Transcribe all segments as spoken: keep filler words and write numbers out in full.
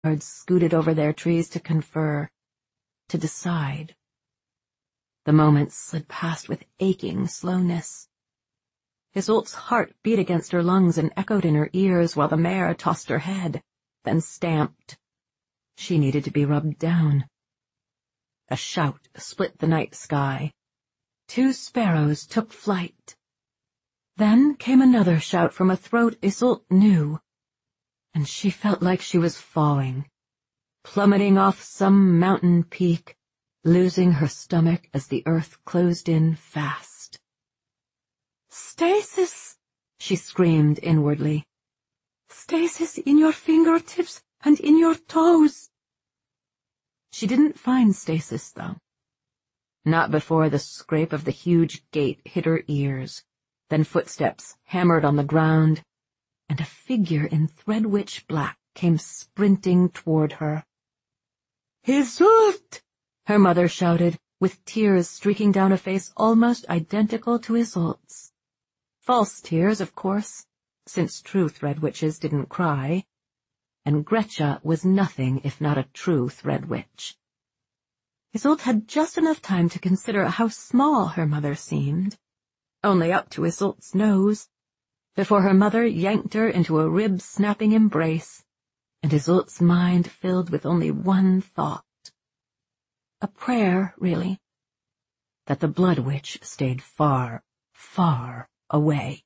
guards scooted over their trees to confer, to decide. The moments slid past with aching slowness. Isolt's heart beat against her lungs and echoed in her ears while the mare tossed her head, then stamped. She needed to be rubbed down. A shout split the night sky. Two sparrows took flight. Then came another shout from a throat Isolt knew, and she felt like she was falling, plummeting off some mountain peak, losing her stomach as the earth closed in fast. "Stasis!" she screamed inwardly. "Stasis in your fingertips and in your toes!" She didn't find stasis, though. Not before the scrape of the huge gate hit her ears, then footsteps hammered on the ground, and a figure in thread-witch black came sprinting toward her. "Isolt!" her mother shouted, with tears streaking down a face almost identical to Isolt's. False tears, of course, since true thread-witches didn't cry, and Gretchen was nothing if not a true thread-witch. Isolt had just enough time to consider how small her mother seemed, only up to Isolt's nose, before her mother yanked her into a rib-snapping embrace, and Isolt's mind filled with only one thought. A prayer, really. That the Blood Witch stayed far, far away.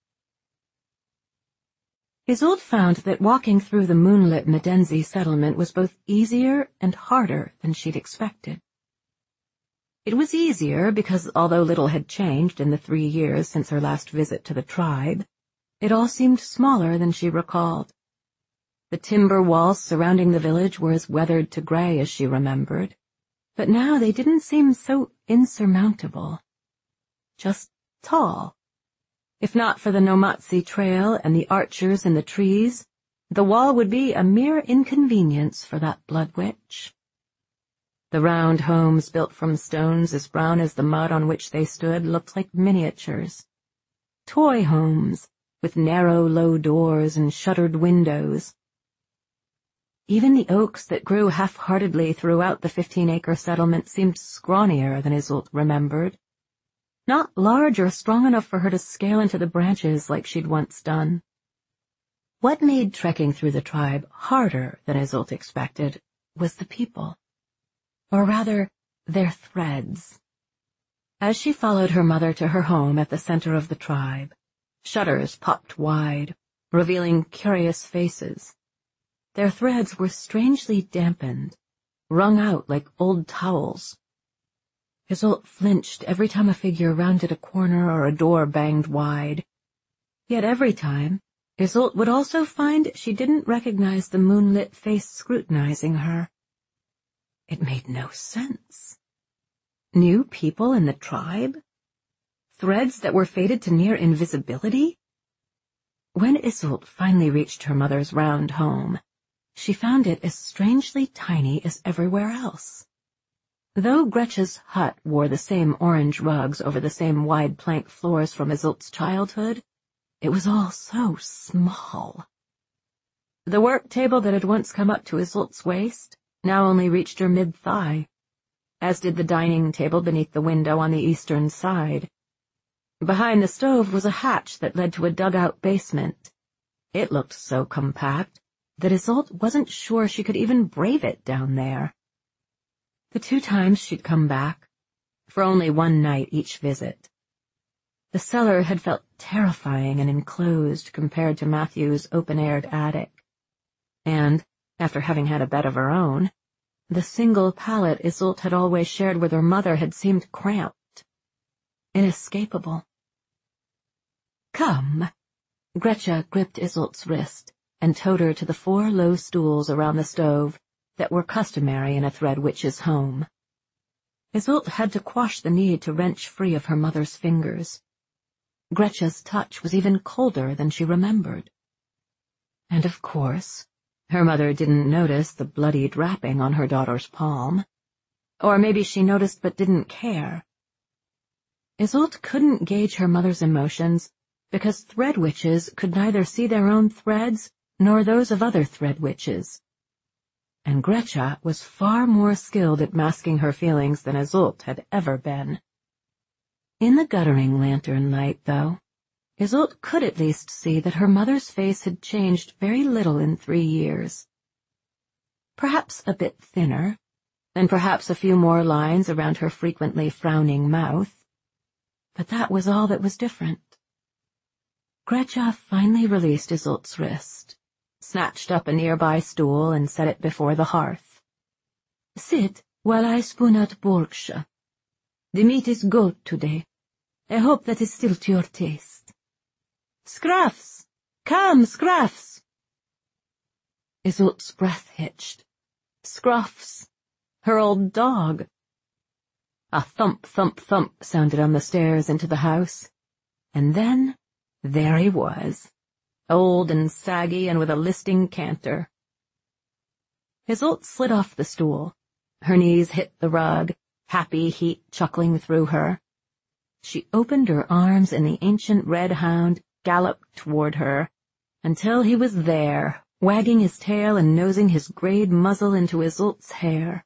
Isolt found that walking through the moonlit Medenzi settlement was both easier and harder than she'd expected. It was easier because, although little had changed in the three years since her last visit to the tribe, it all seemed smaller than she recalled. The timber walls surrounding the village were as weathered to gray as she remembered, but now they didn't seem so insurmountable. Just tall. If not for the Nomatsi trail and the archers in the trees, the wall would be a mere inconvenience for that Blood Witch. The round homes built from stones as brown as the mud on which they stood looked like miniatures. Toy homes, with narrow, low doors and shuttered windows. Even the oaks that grew half-heartedly throughout the fifteen-acre settlement seemed scrawnier than Isolt remembered. Not large or strong enough for her to scale into the branches like she'd once done. What made trekking through the tribe harder than Isolt expected was the people. Or rather, their threads. As she followed her mother to her home at the center of the tribe, shutters popped wide, revealing curious faces. Their threads were strangely dampened, wrung out like old towels. Isolt flinched every time a figure rounded a corner or a door banged wide. Yet every time, Isolt would also find she didn't recognize the moonlit face scrutinizing her. It made no sense. New people in the tribe? Threads that were faded to near invisibility? When Isolt finally reached her mother's round home, she found it as strangely tiny as everywhere else. Though Gretchen's hut wore the same orange rugs over the same wide plank floors from Isolt's childhood, it was all so small. The work table that had once come up to Isolt's waist now only reached her mid-thigh, as did the dining table beneath the window on the eastern side. Behind the stove was a hatch that led to a dugout basement. It looked so compact that Isolt wasn't sure she could even brave it down there. The two times she'd come back, for only one night each visit, the cellar had felt terrifying and enclosed compared to Matthew's open-aired attic. And, after having had a bed of her own, the single pallet Isolt had always shared with her mother had seemed cramped, inescapable. "Come." Gretchen gripped Isolt's wrist and towed her to the four low stools around the stove that were customary in a thread witch's home. Isolt had to quash the need to wrench free of her mother's fingers. Gretchen's touch was even colder than she remembered. And of course, her mother didn't notice the bloodied wrapping on her daughter's palm. Or maybe she noticed but didn't care. Isolt couldn't gauge her mother's emotions because thread witches could neither see their own threads nor those of other thread witches. and Gretcha was far more skilled at masking her feelings than Iseult had ever been. In the guttering lantern light, though, Iseult could at least see that her mother's face had changed very little in three years. Perhaps a bit thinner, and perhaps a few more lines around her frequently frowning mouth, but that was all that was different. Gretcha finally released Iseult's wrist, snatched up a nearby stool and set it before the hearth. "Sit while I spoon out Borgsha. The meat is good today. I hope that is still to your taste. Scruffs! Come, Scruffs!" Iseult's breath hitched. Scruffs! Her old dog. A thump, thump, thump sounded on the stairs into the house, and then there he was, old and saggy and with a listing canter. Iseult slid off the stool. Her knees hit the rug, happy heat chuckling through her. She opened her arms and the ancient red hound galloped toward her, until he was there, wagging his tail and nosing his grayed muzzle into Iseult's hair.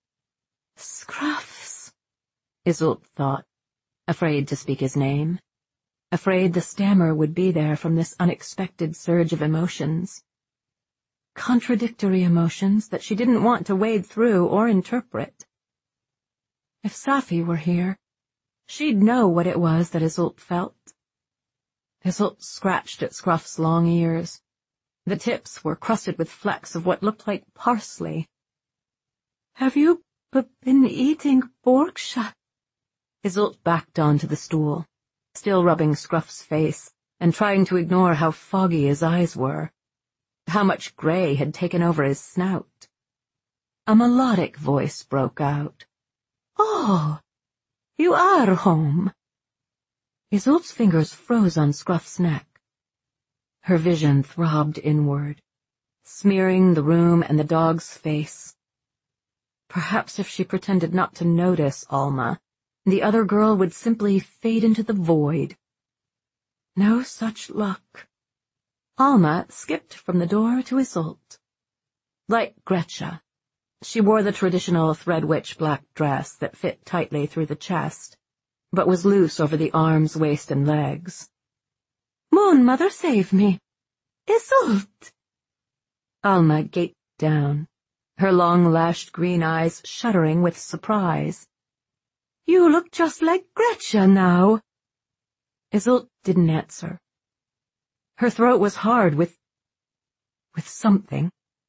Scruffs, Iseult thought, afraid to speak his name, afraid the stammer would be there from this unexpected surge of emotions. Contradictory emotions that she didn't want to wade through or interpret. If Safi were here, she'd know what it was that Iseult felt. Iseult scratched at Scruff's long ears. The tips were crusted with flecks of what looked like parsley. "Have you b been eating Borgsha?" Iseult backed onto the stool, still rubbing Scruff's face and trying to ignore how foggy his eyes were, how much gray had taken over his snout. A melodic voice broke out. "Oh, you are home." Iseult's fingers froze on Scruff's neck. Her vision throbbed inward, smearing the room and the dog's face. Perhaps if she pretended not to notice Alma, the other girl would simply fade into the void. No such luck. Alma skipped from the door to Iseult. Like Gretcha, she wore the traditional thread-witch black dress that fit tightly through the chest, but was loose over the arms, waist, and legs. "Moon Mother, save me! Iseult!" Alma gaped down, her long-lashed green eyes shuddering with surprise. "You look just like Gretcha now." Iseult didn't answer. Her throat was hard with... with something.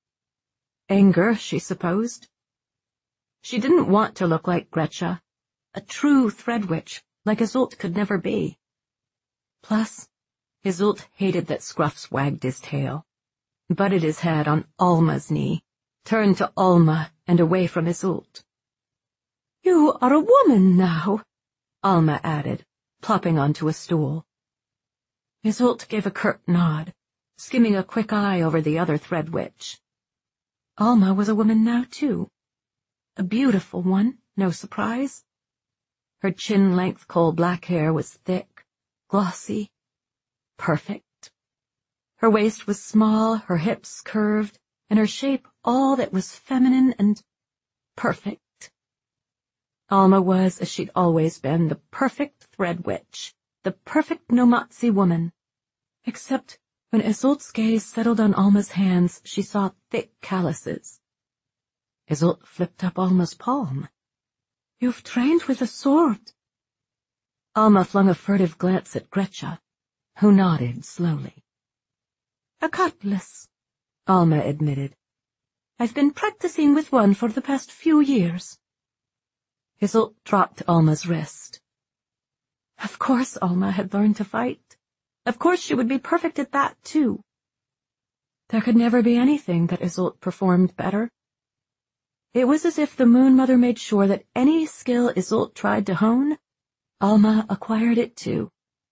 Anger, she supposed. She didn't want to look like Gretcha, a true thread-witch, like Iseult could never be. Plus, Iseult hated that Scruffs wagged his tail, butted his head on Alma's knee, turned to Alma and away from Iseult. "You are a woman now," Alma added, plopping onto a stool. Iseult gave a curt nod, skimming a quick eye over the other thread-witch. Alma was a woman now, too. A beautiful one, no surprise. Her chin-length coal-black hair was thick, glossy, perfect. Her waist was small, her hips curved, and her shape all that was feminine and perfect. Alma was, as she'd always been, the perfect thread-witch, the perfect Nomatsi woman. Except when Iseult's gaze settled on Alma's hands, she saw thick calluses. Iseult flipped up Alma's palm. "You've trained with a sword." Alma flung a furtive glance at Gretcha, who nodded slowly. "A cutlass," Alma admitted. "I've been practicing with one for the past few years." Iseult dropped Alma's wrist. Of course Alma had learned to fight. Of course she would be perfect at that, too. There could never be anything that Iseult performed better. It was as if the Moon Mother made sure that any skill Iseult tried to hone, Alma acquired it too,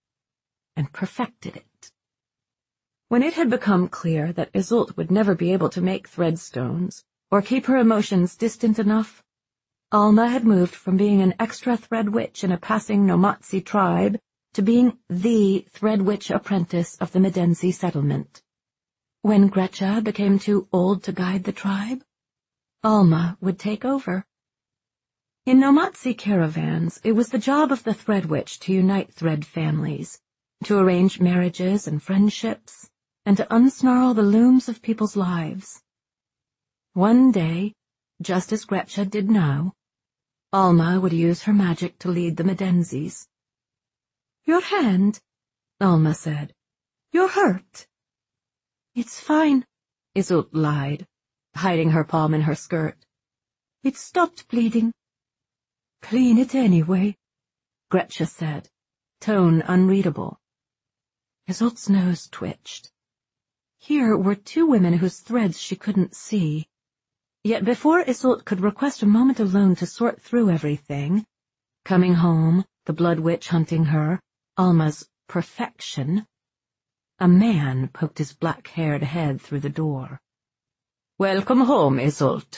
and perfected it. When it had become clear that Iseult would never be able to make threadstones, or keep her emotions distant enough, Alma had moved from being an extra thread-witch in a passing Nomatsi tribe to being the thread-witch apprentice of the Medenzi settlement. When Gretcha became too old to guide the tribe, Alma would take over. In Nomatsi caravans, it was the job of the Thread Witch to unite Thread families, to arrange marriages and friendships, and to unsnarl the looms of people's lives. One day, just as Gretcha did now, Alma would use her magic to lead the Medenzis. "Your hand," Alma said. "You're hurt." "It's fine," Isolde lied, hiding her palm in her skirt. "It stopped bleeding." "Clean it anyway," Gretcha said, tone unreadable. Isolde's nose twitched. Here were two women whose threads she couldn't see. Yet before Isolde could request a moment alone to sort through everything, coming home, the Blood Witch hunting her, Alma's perfection, a man poked his black-haired head through the door. "Welcome home, Isolde."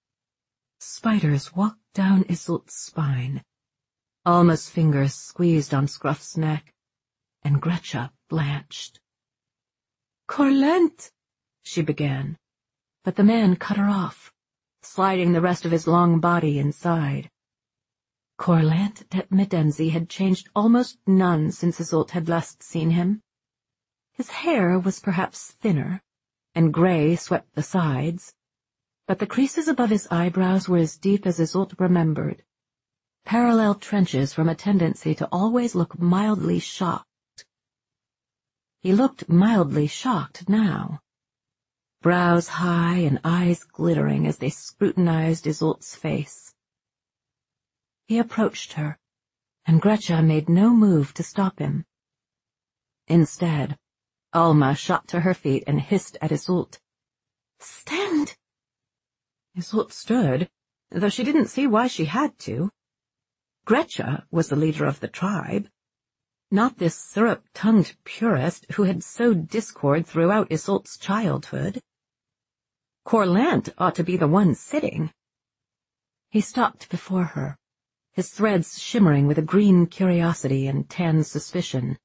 Spiders walked down Isolde's spine. Alma's fingers squeezed on Scruff's neck, and Gretcha blanched. "Corlent," she began, but the man cut her off, sliding the rest of his long body inside. Corlent det Medenzi had changed almost none since Isolde had last seen him. His hair was perhaps thinner, and grey swept the sides, but the creases above his eyebrows were as deep as Isolde remembered, parallel trenches from a tendency to always look mildly shocked. He looked mildly shocked now, brows high and eyes glittering as they scrutinized Isolde's face. He approached her, and Gretcha made no move to stop him. Instead, Alma shot to her feet and hissed at Isolde. "Stand!" Isolde stood, though she didn't see why she had to. Gretcha was the leader of the tribe, not this syrup-tongued purist who had sowed discord throughout Isolde's childhood. Corlent ought to be the one sitting. He stopped before her, his threads shimmering with a green curiosity and tan suspicion.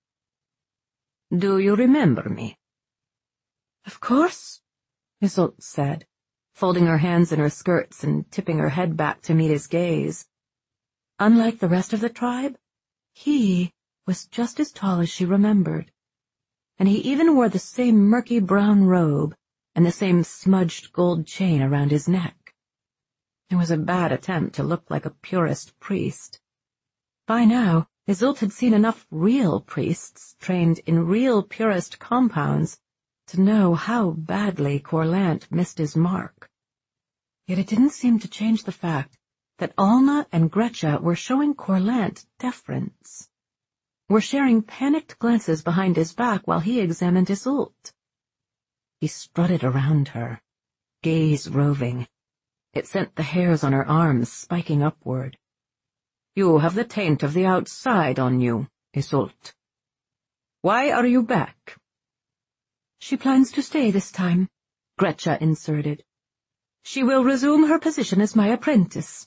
"Do you remember me?" "Of course," Isolde said, folding her hands in her skirts and tipping her head back to meet his gaze. Unlike the rest of the tribe, he was just as tall as she remembered, and he even wore the same murky brown robe and the same smudged gold chain around his neck. It was a bad attempt to look like a purist priest. By now, Isolde had seen enough real priests trained in real purist compounds to know how badly Corlent missed his mark. Yet it didn't seem to change the fact that Alma and Gretcha were showing Corlent deference, were sharing panicked glances behind his back while he examined Isolde. He strutted around her, gaze roving. It sent the hairs on her arms spiking upward. "You have the taint of the outside on you, Isolde. Why are you back?" "She plans to stay this time," Gretcha inserted. "She will resume her position as my apprentice."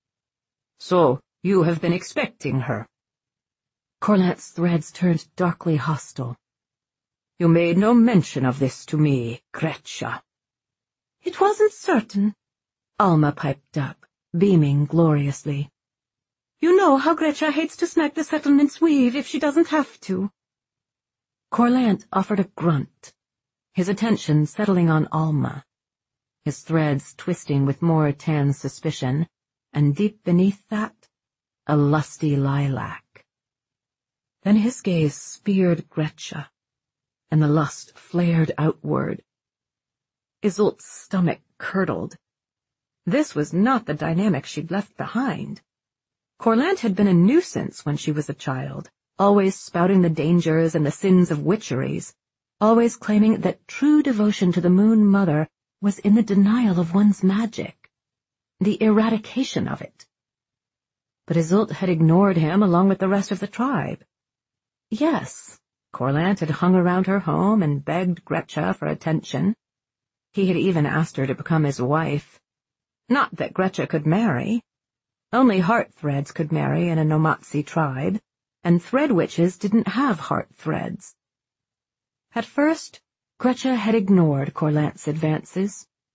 "So you have been expecting her?" Corlent's threads turned darkly hostile. "You made no mention of this to me, Gretcha." "It wasn't certain," Alma piped up, beaming gloriously. "You know how Gretcha hates to snag the settlement's weave if she doesn't have to." Corlent offered a grunt, his attention settling on Alma, his threads twisting with more tan suspicion, and deep beneath that, a lusty lilac. Then his gaze speared Gretcha, and the lust flared outward. Isolde's stomach curdled. This was not the dynamic she'd left behind. Corlent had been a nuisance when she was a child, always spouting the dangers and the sins of witcheries, always claiming that true devotion to the Moon Mother was in the denial of one's magic, the eradication of it. But Isolde had ignored him along with the rest of the tribe. Yes, Corlent had hung around her home and begged Gretcha for attention. He had even asked her to become his wife. Not that Gretcha could marry. Only heart threads could marry in a Nomatsi tribe, and thread witches didn't have heart threads. At first, Gretcha had ignored Corlent's advances.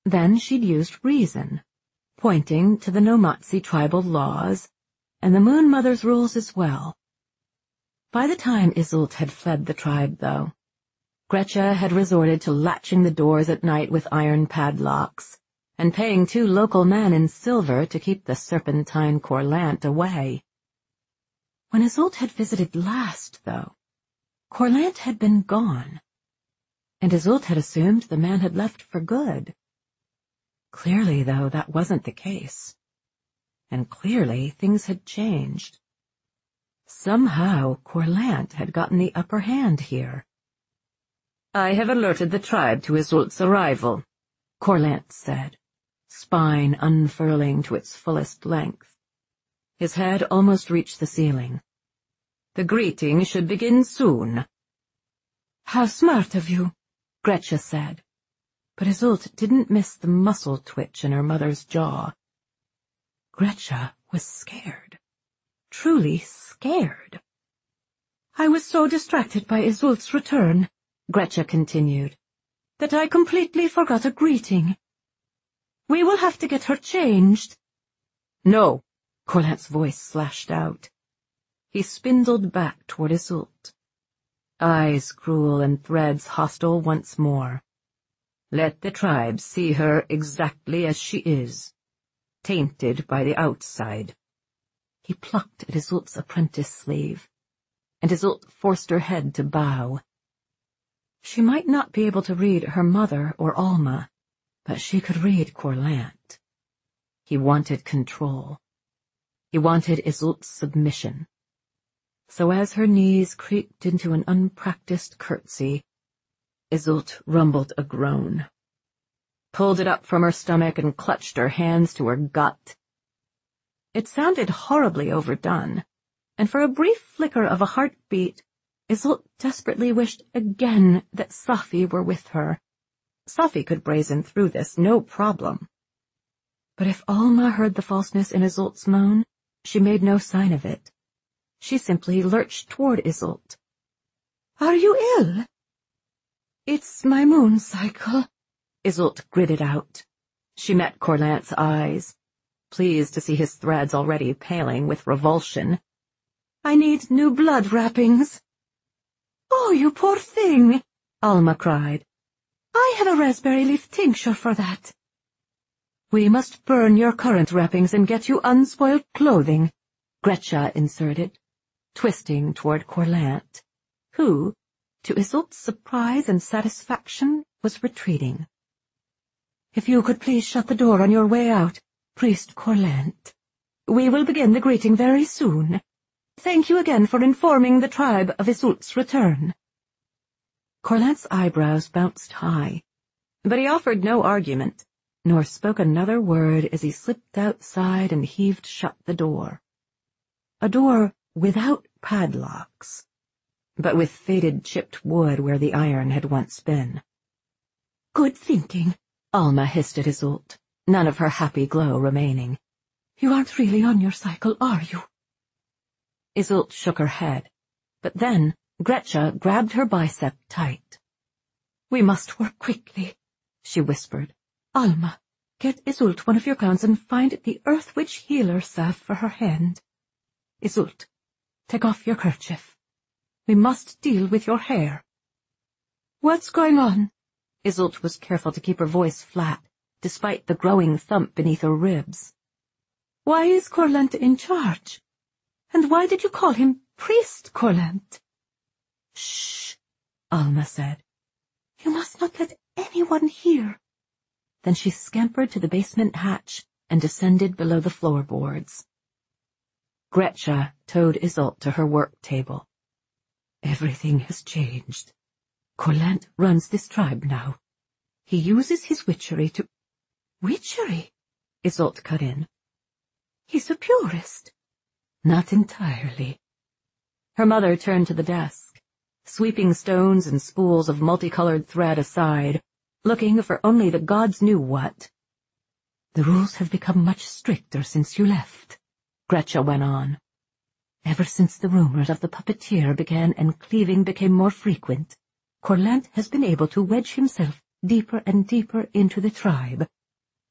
Then she'd used reason, pointing to the Nomatsi tribal laws, and the Moon Mother's rules as well. By the time Iseult had fled the tribe, though, Gretchen had resorted to latching the doors at night with iron padlocks, and paying two local men in silver to keep the serpentine Corlant away. When Iseult had visited last, though, Corlant had been gone, and Iseult had assumed the man had left for good. Clearly, though, that wasn't the case, and clearly things had changed. Somehow Corlant had gotten the upper hand here. "I have alerted the tribe to Iseult's arrival," Corlant said, spine unfurling to its fullest length. His head almost reached the ceiling. "The greeting should begin soon." "How smart of you," Gretchen said, but Iseult didn't miss the muscle twitch in her mother's jaw. Gretchen was scared, truly scared. "I was so distracted by Iseult's return," Gretchen continued, "that I completely forgot a greeting. We will have to get her changed." "No," Corlant's voice slashed out. He spindled back toward Iseult, eyes cruel and threads hostile once more. "Let the tribe see her exactly as she is, tainted by the outside." He plucked at Iseult's apprentice sleeve, and Iseult forced her head to bow. She might not be able to read her mother or Alma, but she could read Corlant. He wanted control. He wanted Iseult's submission. So as her knees creaked into an unpracticed curtsy, Iseult rumbled a groan, pulled it up from her stomach and clutched her hands to her gut. It sounded horribly overdone, and for a brief flicker of a heartbeat, Iseult desperately wished again that Safi were with her. Safi could brazen through this, no problem. But if Alma heard the falseness in Iseult's moan, she made no sign of it. She simply lurched toward Iseult. "Are you ill?" "It's my moon cycle," Iseult gritted out. She met Corlant's eyes, pleased to see his threads already paling with revulsion. "I need new blood wrappings." "Oh, you poor thing," Alma cried. "I have a raspberry leaf tincture for that." "We must burn your current wrappings and get you unspoiled clothing," Gretchen inserted, twisting toward Corlant, who, to Iseult's surprise and satisfaction, was retreating. "If you could please shut the door on your way out, Priest Corlant. We will begin the greeting very soon. Thank you again for informing the tribe of Iseult's return." Corlant's eyebrows bounced high, but he offered no argument, nor spoke another word as he slipped outside and heaved shut the door. A door without padlocks, but with faded chipped wood where the iron had once been. "Good thinking," Alma hissed at Iseult, none of her happy glow remaining. "You aren't really on your cycle, are you?" Iseult shook her head, but then Gretchen grabbed her bicep tight. "We must work quickly," she whispered. "Alma, get Iseult one of your gowns and find the Earth Witch healer salve for her hand. Iseult, take off your kerchief. We must deal with your hair." "What's going on?" Iseult was careful to keep her voice flat, despite the growing thump beneath her ribs. "Why is Corlant in charge? And why did you call him Priest Corlant?" "Shh," Alma said. "You must not let anyone hear." Then she scampered to the basement hatch and descended below the floorboards. Gretchen towed Iseult to her work table. "Everything has changed. Corlant runs this tribe now. He uses his witchery to—" "Witchery?" Iseult cut in. "He's a purist." "Not entirely." Her mother turned to the desk, sweeping stones and spools of multicolored thread aside, looking for only the gods knew what. "The rules have become much stricter since you left," Gretchen went on. "Ever since the rumors of the puppeteer began and cleaving became more frequent, Corlant has been able to wedge himself deeper and deeper into the tribe,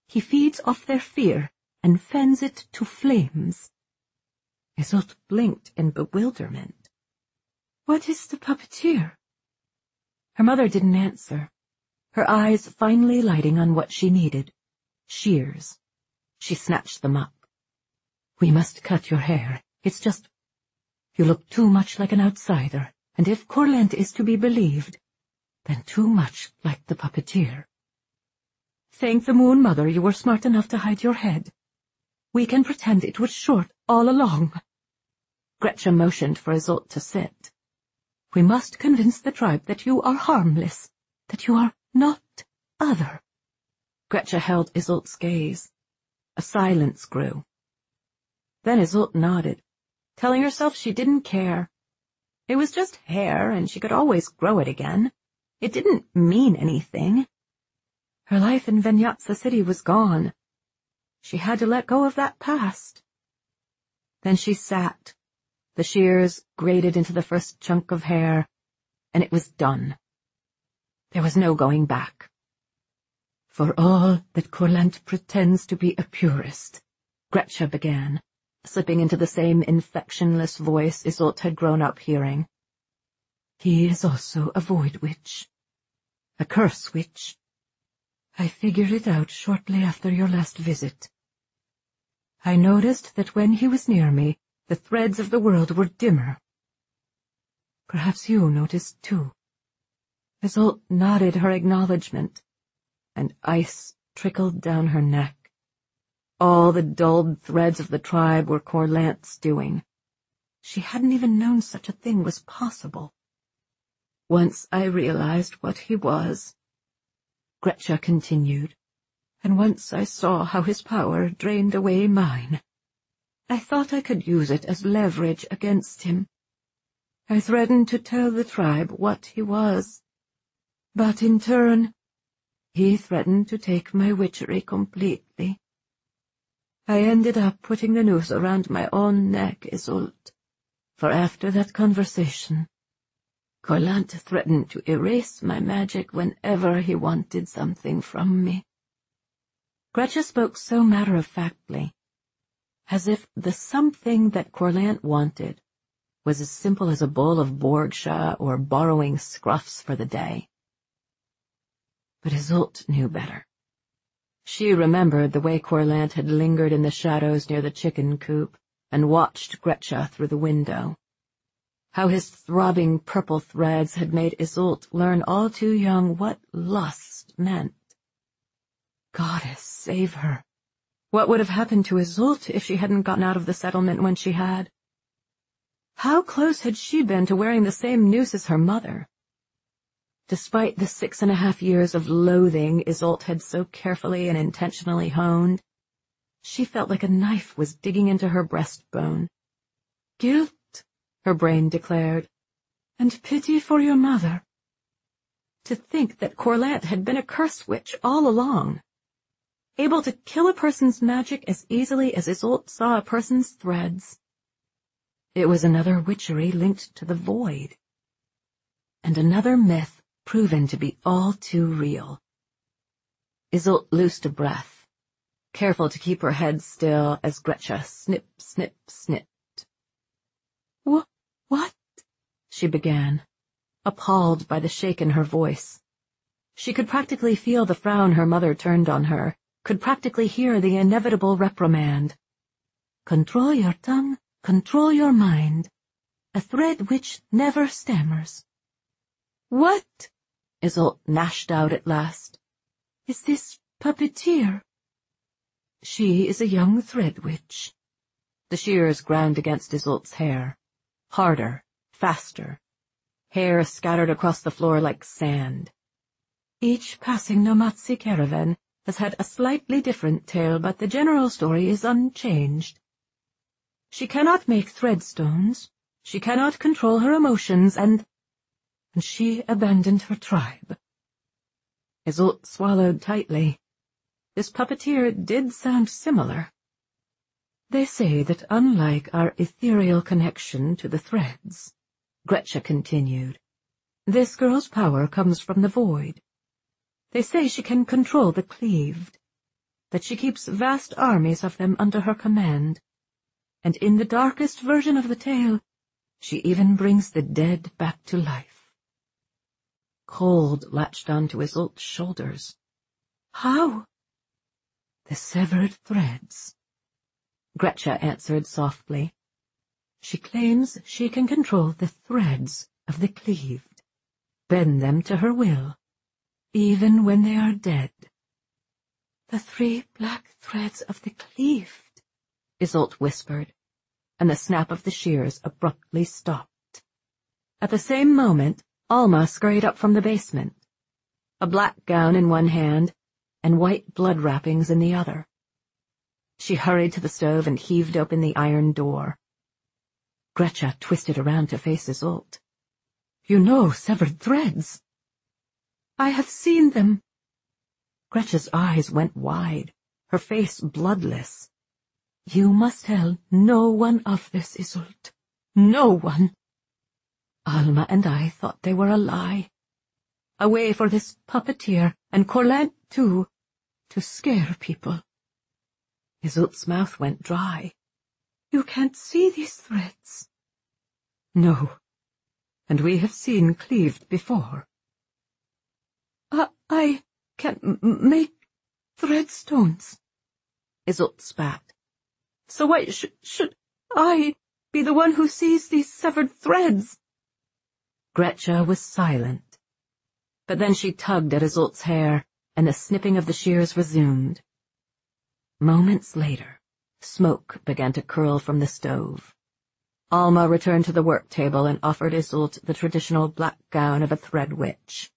He feeds off their fear and fans it to flames. Isolde blinked in bewilderment. What is the puppeteer? Her mother didn't answer, her eyes finally lighting on what she needed. Shears. She snatched them up. We must cut your hair. It's just... You look too much like an outsider, and if Corlent is to be believed, then too much like the puppeteer. Thank the Moon Mother you were smart enough to hide your head. We can pretend it was short all along. Gretchen motioned for Isolde to sit. We must convince the tribe that you are harmless, that you are not other. Gretchen held Isolde's gaze. A silence grew. Then Isolde nodded, telling herself she didn't care. It was just hair, and she could always grow it again. It didn't mean anything. Her life in Venyatsa City was gone. She had to let go of that past. Then she sat. The shears grated into the first chunk of hair, and it was done. There was no going back. For all that Corlent pretends to be a purist, Gretchen began, slipping into the same inflectionless voice Isolde had grown up hearing. He is also a void witch. A curse witch. I figured it out shortly after your last visit. I noticed that when he was near me, the threads of the world were dimmer. Perhaps you noticed too. Isolde nodded her acknowledgement, and ice trickled down her neck. All the dulled threads of the tribe were Corlent's doing. She hadn't even known such a thing was possible. Once I realized what he was, Gretchen continued, and once I saw how his power drained away mine, I thought I could use it as leverage against him. I threatened to tell the tribe what he was, but in turn, he threatened to take my witchery completely. I ended up putting the noose around my own neck, Isolde, for after that conversation, Corlent threatened to erase my magic whenever he wanted something from me. Gretchen spoke so matter-of-factly, as if the something that Corlent wanted was as simple as a bowl of Borgsha or borrowing scruffs for the day. But Isolde knew better. She remembered the way Corlent had lingered in the shadows near the chicken coop and watched Gretchen through the window. How his throbbing purple threads had made Isolde learn all too young what lust meant. Goddess save her. What would have happened to Isolde if she hadn't gotten out of the settlement when she had? How close had she been to wearing the same noose as her mother? Despite the six and a half years of loathing Isolde had so carefully and intentionally honed, she felt like a knife was digging into her breastbone. Guilt, her brain declared, and pity for your mother. To think that Corlent had been a curse witch all along, able to kill a person's magic as easily as Isolde saw a person's threads. It was another witchery linked to the void, and another myth proven to be all too real. Isolde loosed a breath, careful to keep her head still as Gretchen snip, snip, snipped. Wh- what? She began, appalled by the shake in her voice. She could practically feel the frown her mother turned on her, could practically hear the inevitable reprimand. Control your tongue, control your mind. A thread which never stammers. What? Isolde gnashed out at last. Is this puppeteer? She is a young thread witch. The shears ground against Isolde's hair. Harder, faster. Hair scattered across the floor like sand. Each passing Nomatsi caravan has had a slightly different tale, but the general story is unchanged. She cannot make threadstones, she cannot control her emotions, and... and she abandoned her tribe. Isolde swallowed tightly. This puppeteer did sound similar. They say that unlike our ethereal connection to the threads, Gretchen continued, this girl's power comes from the void. They say she can control the cleaved. that she keeps vast armies of them under her command, and in the darkest version of the tale, she even brings the dead back to life. Cold latched onto Isolt's shoulders. How? The severed threads. Gretchen answered softly. She claims she can control the threads of the cleaved, bend them to her will, even when they are dead. The three black threads of the cleaved, Isolt whispered, and the snap of the shears abruptly stopped. At the same moment, Alma scurried up from the basement, a black gown in one hand and white blood wrappings in the other. She hurried to the stove and heaved open the iron door. Gretchen twisted around to face Isolde. You know severed threads. I have seen them. Gretchen's eyes went wide, her face bloodless. You must tell no one of this, Isolde. No one. Alma and I thought they were a lie. A way for this puppeteer, and Corlent too, to scare people. Isolde's mouth went dry. You can't see these threads. No, and we have seen cleaved before. Uh, I can m make threadstones, Isolde spat. So why sh should I be the one who sees these severed threads? Gretchen was silent, but then she tugged at Isolde's hair, and the snipping of the shears resumed. Moments later, smoke began to curl from the stove. Alma returned to the work table and offered Isolde the traditional black gown of a thread witch.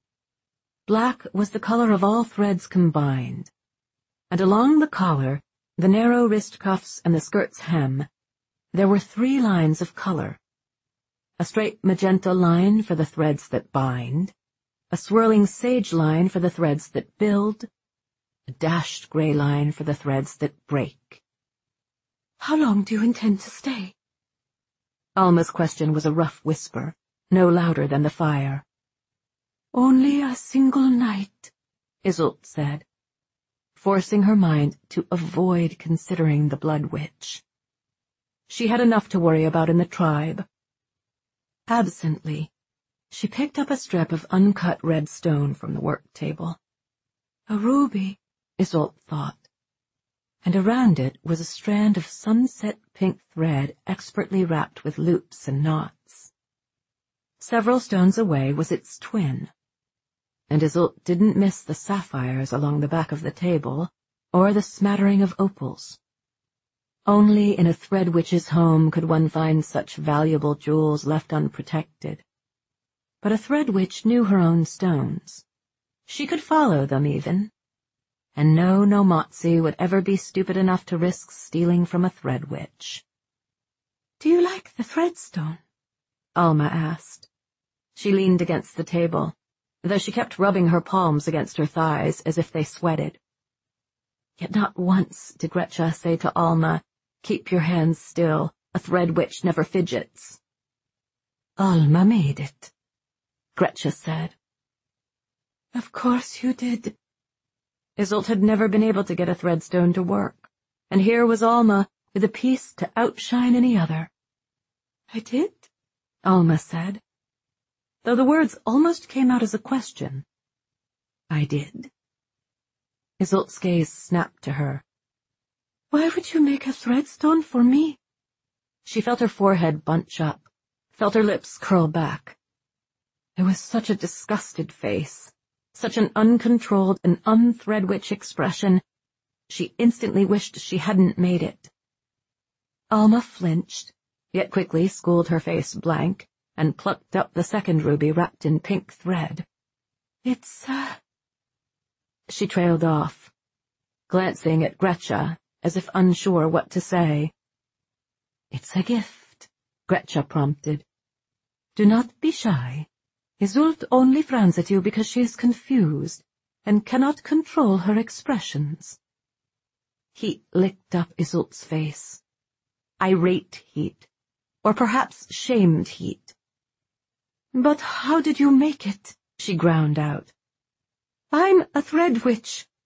Black was the color of all threads combined, and along the collar, the narrow wrist cuffs and the skirt's hem, there were three lines of color. A straight magenta line for the threads that bind, a swirling sage line for the threads that build, a dashed gray line for the threads that break. How long do you intend to stay? Alma's question was a rough whisper, no louder than the fire. Only a single night, Isolde said, forcing her mind to avoid considering the Blood Witch. She had enough to worry about in the tribe. Absently, she picked up a strip of uncut red stone from the work table. A ruby, Isolde thought, and around it was a strand of sunset pink thread expertly wrapped with loops and knots. Several stones away was its twin, and Isolde didn't miss the sapphires along the back of the table or the smattering of opals. Only in a thread witch's home could one find such valuable jewels left unprotected. But a thread witch knew her own stones. She could follow them even, and no Nomotzi would ever be stupid enough to risk stealing from a thread witch. Do you like the threadstone? Alma asked. She leaned against the table, though she kept rubbing her palms against her thighs as if they sweated. Yet not once did Gretchen say to Alma, "Keep your hands still, a thread witch never fidgets." Alma made it, Gretchen said. Of course you did. Isolde had never been able to get a threadstone to work, and here was Alma with a piece to outshine any other. I did, Alma said, though the words almost came out as a question. I did. Isolde's gaze snapped to her. Why would you make a threadstone for me? She felt her forehead bunch up, felt her lips curl back. It was such a disgusted face, such an uncontrolled and unthreadwitch expression, she instantly wished she hadn't made it. Alma flinched, yet quickly schooled her face blank, and plucked up the second ruby wrapped in pink thread. It's, uh... She trailed off, glancing at Gretchen, as if unsure what to say. It's a gift, Gretchen prompted. Do not be shy. Isolde only frowns at you because she is confused, and cannot control her expressions. Heat licked up Isolde's face. Irate heat, or perhaps shamed heat. But how did you make it? She ground out. I'm a thread witch.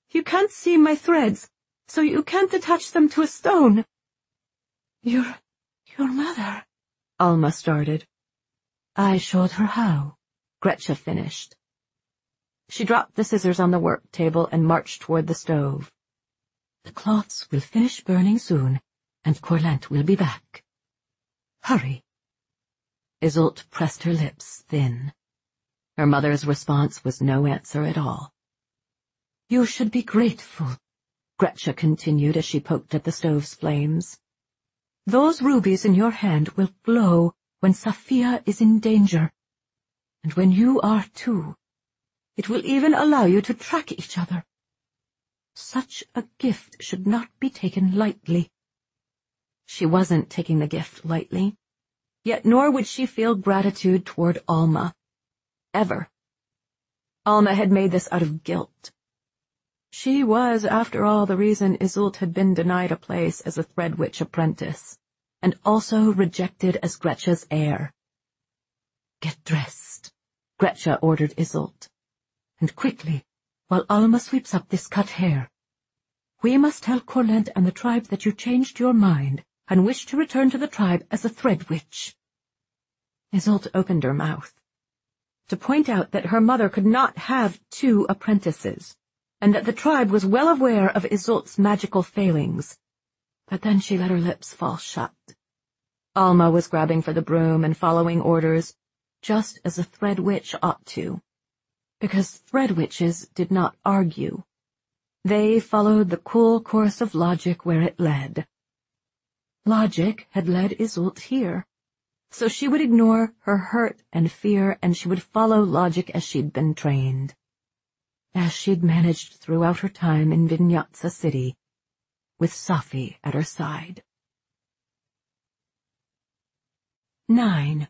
You can't see my threads, so you can't attach them to a stone. Your, your mother, Alma started. I showed her how, Gretchen finished. She dropped the scissors on the work table and marched toward the stove. The cloths will finish burning soon, and Corlent will be back. Hurry. Iseult pressed her lips thin. Her mother's response was no answer at all. You should be grateful, Gretchen continued as she poked at the stove's flames. Those rubies in your hand will glow when Safia is in danger, and when you are too. It will even allow you to track each other. Such a gift should not be taken lightly. She wasn't taking the gift lightly, yet nor would she feel gratitude toward Alma. Ever. Alma had made this out of guilt. She was, after all, the reason Iseult had been denied a place as a thread witch apprentice, and also rejected as Gretchen's heir. Get dressed, Gretchen ordered Iseult. And quickly, while Alma sweeps up this cut hair. We must tell Corlent and the tribe that you changed your mind and wish to return to the tribe as a thread witch. Iseult opened her mouth to point out that her mother could not have two apprentices, and that the tribe was well aware of Iseult's magical failings. But then she let her lips fall shut. Alma was grabbing for the broom and following orders, just as a thread witch ought to. Because thread witches did not argue. They followed the cool course of logic where it led. Logic had led Iseult here, so she would ignore her hurt and fear, and she would follow logic as she'd been trained, as she'd managed throughout her time in Vinyatsa City, with Safi at her side. Nine.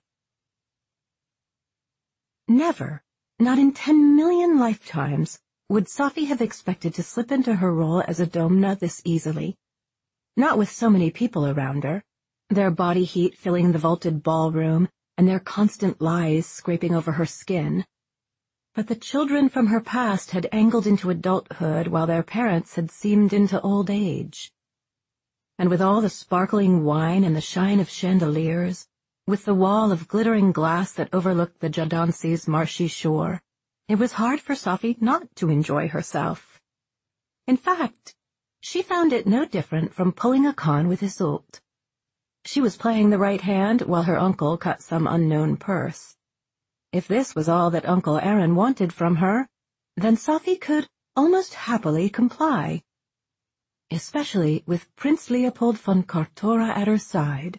Never. Not in ten million lifetimes would Safi have expected to slip into her role as a domna this easily. Not with so many people around her, their body heat filling the vaulted ballroom and their constant lies scraping over her skin. But the children from her past had angled into adulthood while their parents had seemed into old age. And with all the sparkling wine and the shine of chandeliers, with the wall of glittering glass that overlooked the Jadansi's marshy shore, it was hard for Safi not to enjoy herself. In fact, she found it no different from pulling a con with Iseult. She was playing the right hand while her uncle cut some unknown purse. If this was all that Uncle Aaron wanted from her, then Safi could almost happily comply. Especially with Prince Leopold von Kartora at her side.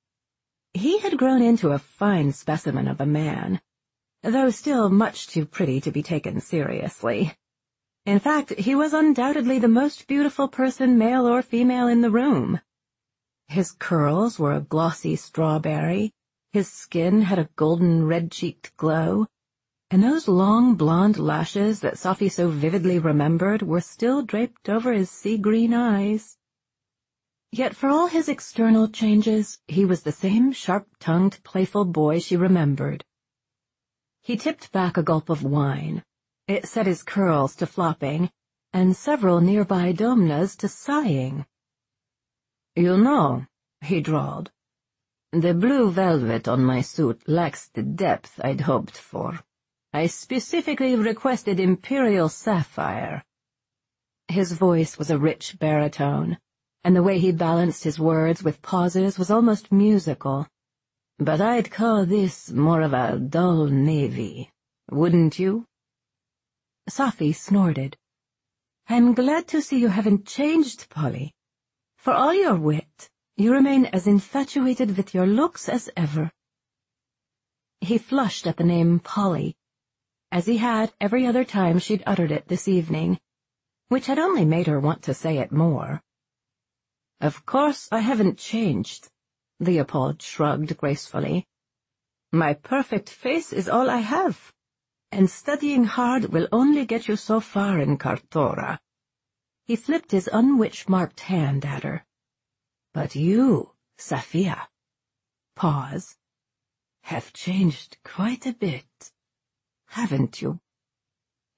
He had grown into a fine specimen of a man, though still much too pretty to be taken seriously. In fact, he was undoubtedly the most beautiful person, male or female, in the room. His curls were a glossy strawberry, his skin had a golden red-cheeked glow, and those long blonde lashes that Safi so vividly remembered were still draped over his sea-green eyes. Yet for all his external changes, he was the same sharp-tongued, playful boy she remembered. He tipped back a gulp of wine. It set his curls to flopping, and several nearby domnas to sighing. "You know," he drawled, "the blue velvet on my suit lacks the depth I'd hoped for. I specifically requested imperial sapphire." His voice was a rich baritone, and the way he balanced his words with pauses was almost musical. "But I'd call this more of a dull navy, wouldn't you?" Safi snorted. "I'm glad to see you haven't changed, Polly. For all your wit, you remain as infatuated with your looks as ever." He flushed at the name Polly, as he had every other time she'd uttered it this evening, which had only made her want to say it more. "Of course I haven't changed," Leopold shrugged gracefully. "My perfect face is all I have, and studying hard will only get you so far in Kartora." He flipped his unwitch-marked hand at her. "But you, Safia," pause, "have changed quite a bit, haven't you?"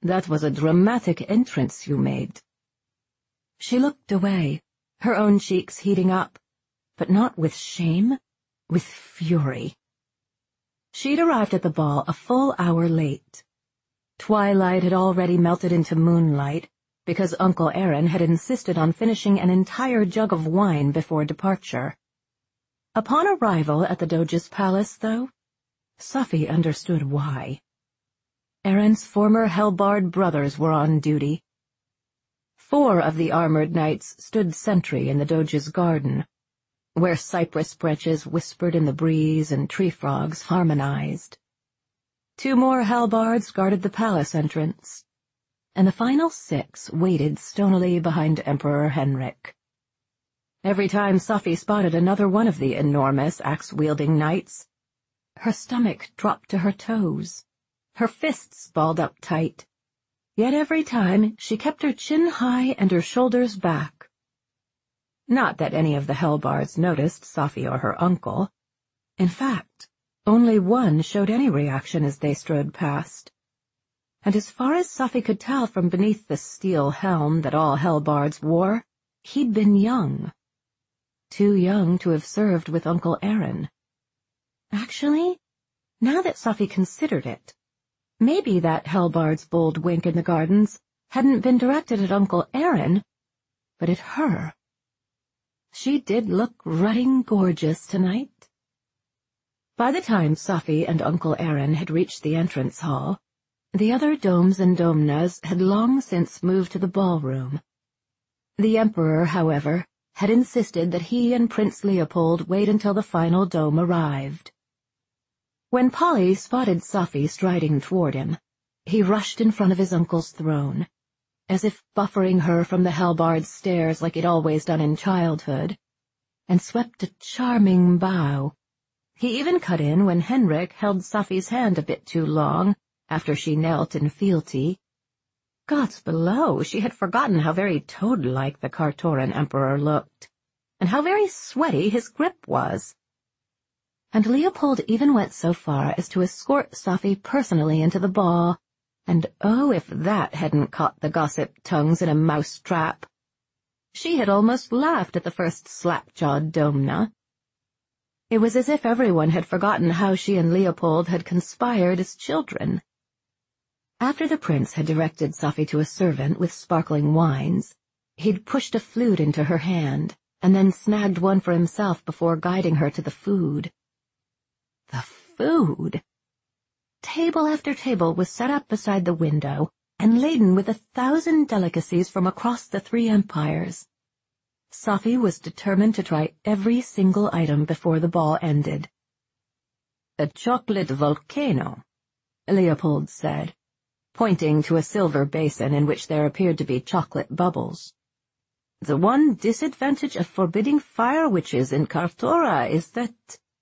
That was a dramatic entrance you made." She looked away, her own cheeks heating up, but not with shame, with fury. She'd arrived at the ball a full hour late. Twilight had already melted into moonlight, because Uncle Aaron had insisted on finishing an entire jug of wine before departure. Upon arrival at the Doge's palace, though, Safie understood why. Aaron's former Hellbard brothers were on duty. Four of the armored knights stood sentry in the Doge's garden, where cypress branches whispered in the breeze and tree frogs harmonized. Two more Hellbards guarded the palace entrance, and the final six waited stonily behind Emperor Henrik. Every time Safie spotted another one of the enormous axe-wielding knights, her stomach dropped to her toes, her fists balled up tight, yet every time she kept her chin high and her shoulders back. Not that any of the Hellbards noticed Safie or her uncle. In fact, only one showed any reaction as they strode past. And as far as Safie could tell from beneath the steel helm that all Hellbards wore, he'd been young. Too young to have served with Uncle Aaron. Actually, now that Safie considered it, maybe that Hellbard's bold wink in the gardens hadn't been directed at Uncle Aaron, but at her. She did look rutting gorgeous tonight. By the time Safie and Uncle Aaron had reached the entrance hall, the other domes and domnas had long since moved to the ballroom. The Emperor, however, had insisted that he and Prince Leopold wait until the final dome arrived. When Polly spotted Safie striding toward him, he rushed in front of his uncle's throne, as if buffering her from the Hellbard's stares like he'd always done in childhood, and swept a charming bow. He even cut in when Henrik held Safie's hand a bit too long, after she knelt in fealty. Gods below, she had forgotten how very toad-like the Kartoran Emperor looked, and how very sweaty his grip was. And Leopold even went so far as to escort Safie personally into the ball, and oh, if that hadn't caught the gossip tongues in a mouse-trap. She had almost laughed at the first slap-jawed domna. It was as if everyone had forgotten how she and Leopold had conspired as children. After the prince had directed Safie to a servant with sparkling wines, he'd pushed a flute into her hand, and then snagged one for himself before guiding her to the food. The food! Table after table was set up beside the window, and laden with a thousand delicacies from across the three empires. Safie was determined to try every single item before the ball ended. "A chocolate volcano," Leopold said, pointing to a silver basin in which there appeared to be chocolate bubbles. "The one disadvantage of forbidding fire witches in Kartora is that—"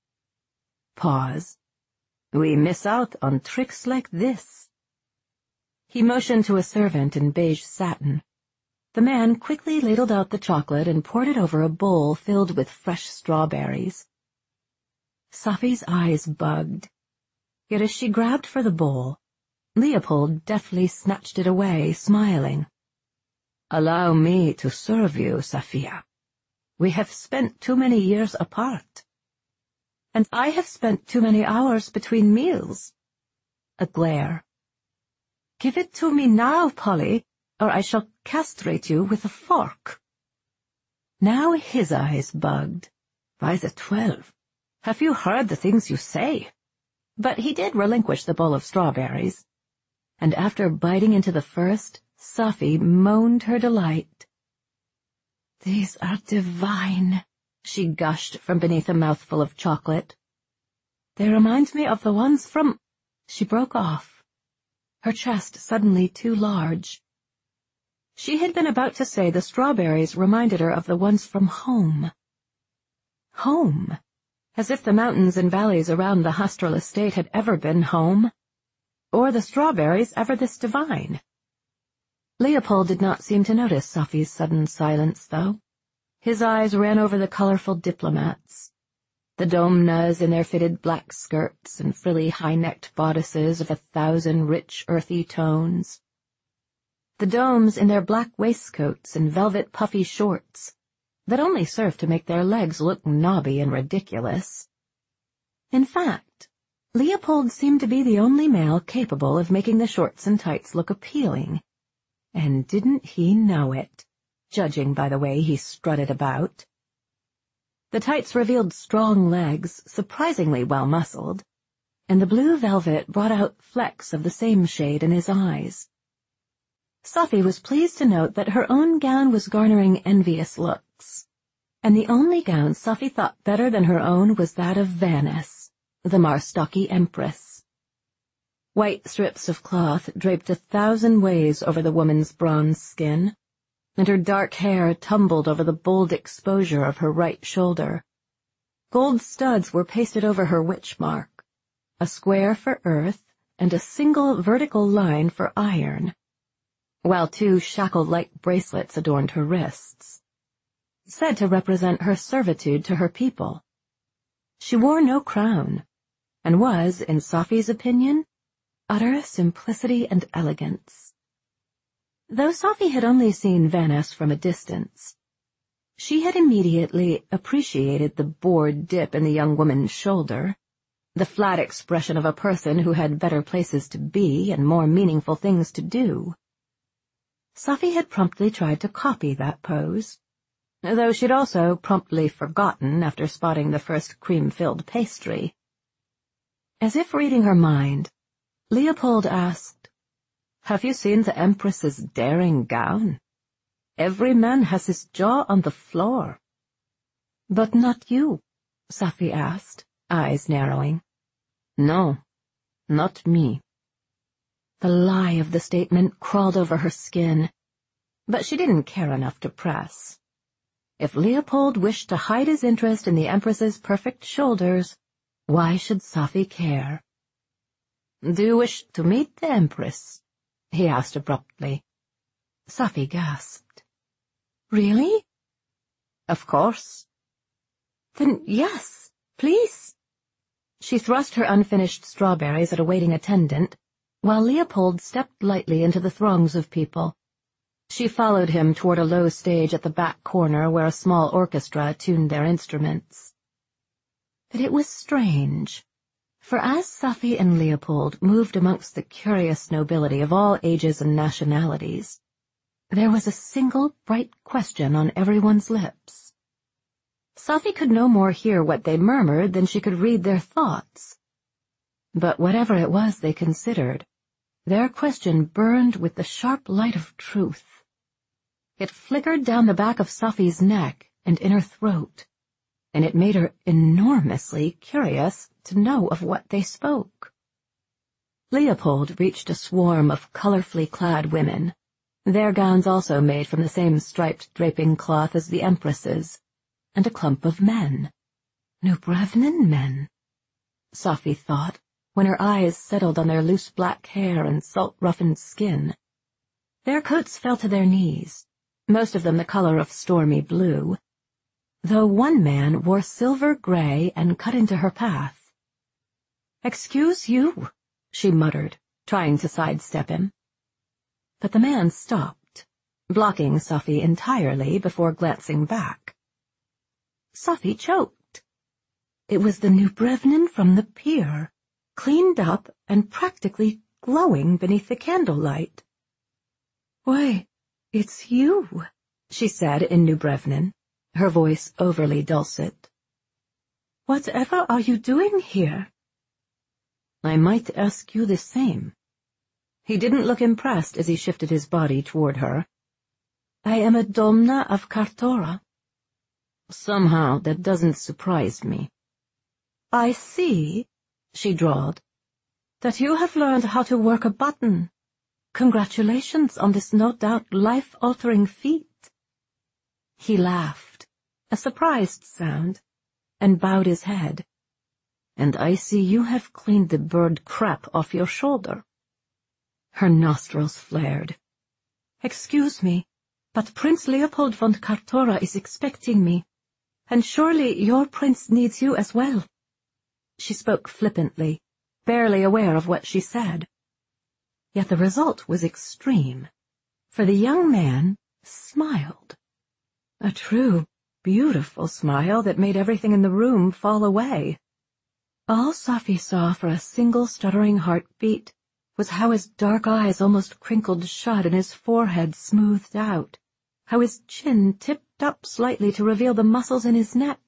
Pause. "We miss out on tricks like this." He motioned to a servant in beige satin. The man quickly ladled out the chocolate and poured it over a bowl filled with fresh strawberries. Safie's eyes bugged. Yet as she grabbed for the bowl, Leopold deftly snatched it away, smiling. "Allow me to serve you, Safia. We have spent too many years apart. And I have spent too many hours between meals." A glare. "Give it to me now, Polly, or I shall castrate you with a fork." Now his eyes bugged. "By the twelve, have you heard the things you say?" But he did relinquish the bowl of strawberries, and after biting into the first, Safie moaned her delight. "These are divine," she gushed from beneath a mouthful of chocolate. "They remind me of the ones from—" She broke off, her chest suddenly too large. She had been about to say the strawberries reminded her of the ones from home. Home, as if the mountains and valleys around the Hastral estate had ever been home, or the strawberries ever this divine. Leopold did not seem to notice Safie's sudden silence, though. His eyes ran over the colorful diplomats, the domnas in their fitted black skirts and frilly high-necked bodices of a thousand rich, earthy tones, the domes in their black waistcoats and velvet puffy shorts that only served to make their legs look knobby and ridiculous. In fact, Leopold seemed to be the only male capable of making the shorts and tights look appealing, and didn't he know it, judging by the way he strutted about. The tights revealed strong legs, surprisingly well-muscled, and the blue velvet brought out flecks of the same shade in his eyes. Sophy was pleased to note that her own gown was garnering envious looks, and the only gown Sophy thought better than her own was that of Venice, the Marstocki Empress. White strips of cloth draped a thousand ways over the woman's bronze skin, and her dark hair tumbled over the bold exposure of her right shoulder. Gold studs were pasted over her witch mark, a square for earth and a single vertical line for iron, while two shackle-like bracelets adorned her wrists, said to represent her servitude to her people. She wore no crown, and was, in Sophy's opinion, utter simplicity and elegance. Though Sophy had only seen Venice from a distance, she had immediately appreciated the bored dip in the young woman's shoulder, the flat expression of a person who had better places to be and more meaningful things to do. Sophy had promptly tried to copy that pose, though she'd also promptly forgotten after spotting the first cream-filled pastry. As if reading her mind, Leopold asked, "Have you seen the Empress's daring gown? Every man has his jaw on the floor." "But not you," Sophy asked, eyes narrowing. "No, not me." The lie of the statement crawled over her skin, but she didn't care enough to press. If Leopold wished to hide his interest in the Empress's perfect shoulders, why should Sophy care? "Do you wish to meet the Empress?" he asked abruptly. Sophy gasped. "Really?" "Of course." "Then yes, please." She thrust her unfinished strawberries at a waiting attendant, while Leopold stepped lightly into the throngs of people. She followed him toward a low stage at the back corner where a small orchestra tuned their instruments. But it was strange, for as Sophy and Leopold moved amongst the curious nobility of all ages and nationalities, there was a single bright question on everyone's lips. Sophy could no more hear what they murmured than she could read their thoughts. But whatever it was they considered, their question burned with the sharp light of truth. It flickered down the back of Sophy's neck and in her throat, and it made her enormously curious to know of what they spoke. Leopold reached a swarm of colorfully clad women, their gowns also made from the same striped draping cloth as the Empress's, and a clump of men. New Brevnen men, Sophy thought, when her eyes settled on their loose black hair and salt-roughened skin. Their coats fell to their knees, most of them the color of stormy blue, though one man wore silver gray and cut into her path. "Excuse you," she muttered, trying to sidestep him. But the man stopped, blocking Sophy entirely before glancing back. Sophy choked. It was the New Brevnen from the pier, cleaned up and practically glowing beneath the candlelight. "Why, it's you," she said in New Brevnen, her voice overly dulcet. "Whatever are you doing here?" "I might ask you the same." He didn't look impressed as he shifted his body toward her. "I am a Domna of Kartora." "Somehow that doesn't surprise me." "I see," she drawled, "that you have learned how to work a button. Congratulations on this no doubt life-altering feat." He laughed, a surprised sound, and bowed his head. "And I see you have cleaned the bird crap off your shoulder." Her nostrils flared. "Excuse me, but Prince Leopold von Kartora is expecting me, and surely your prince needs you as well." She spoke flippantly, barely aware of what she said. Yet the result was extreme. for the young man smiled. A true, beautiful smile that made everything in the room fall away. All Safie saw for a single stuttering heartbeat was how his dark eyes almost crinkled shut and his forehead smoothed out, how his chin tipped up slightly to reveal the muscles in his neck.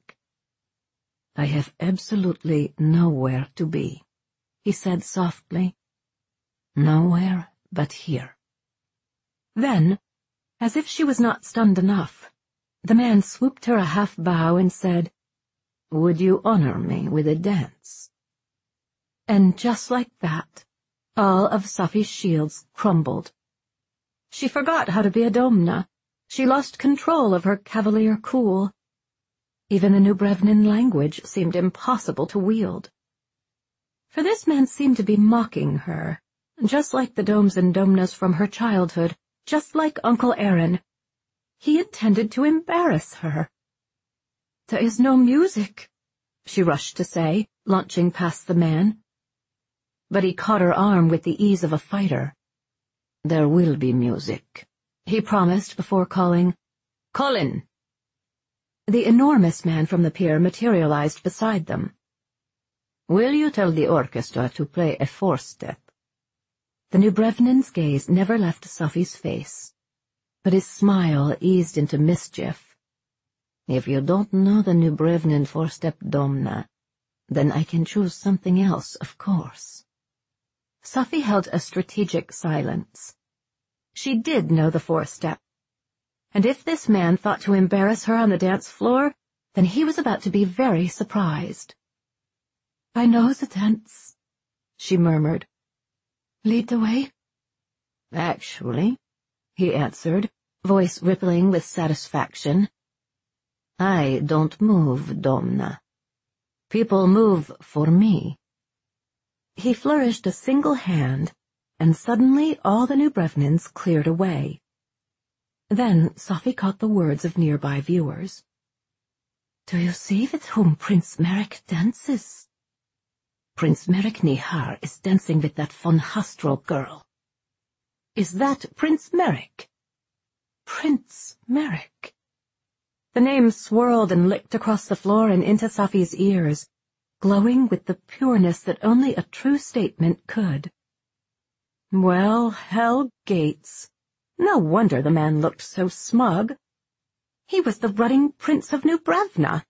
"I have absolutely nowhere to be," he said softly. "Nowhere but here." Then, as if she was not stunned enough, the man swooped her a half bow and said, "Would you honor me with a dance?" And just like that, all of Safie's shields crumbled. She forgot how to be a domna. She lost control of her cavalier cool. Even the New Brevnin language seemed impossible to wield. For this man seemed to be mocking her, just like the domes and domnas from her childhood, just like Uncle Aaron. He intended to embarrass her. "There is no music," she rushed to say, launching past the man. But he caught her arm with the ease of a fighter. "There will be music," he promised before calling, "Colin!" The enormous man from the pier materialized beside them. "Will you tell the orchestra to play a four-step?" The New Brevnin's gaze never left Safie's face, but his smile eased into mischief. "If you don't know the New Brevnin four-step, domna, then I can choose something else, of course." Safie held a strategic silence. She did know the four-step, and if this man thought to embarrass her on the dance floor, then he was about to be very surprised. "I know the dance," she murmured. "Lead the way." "Actually," he answered, voice rippling with satisfaction, "I don't move, domna. People move for me." He flourished a single hand, and suddenly all the New Brevnins cleared away. Then Safie caught the words of nearby viewers. "Do you see with whom Prince Merrick dances?" "Prince Merrick Nihar is dancing with that von Hastrow girl." "Is that Prince Merrick?" Prince Merrick. The name swirled and licked across the floor and into Safie's ears, glowing with the pureness that only a true statement could. Well, hell gates. No wonder the man looked so smug. He was the rutting Prince of New Brevna.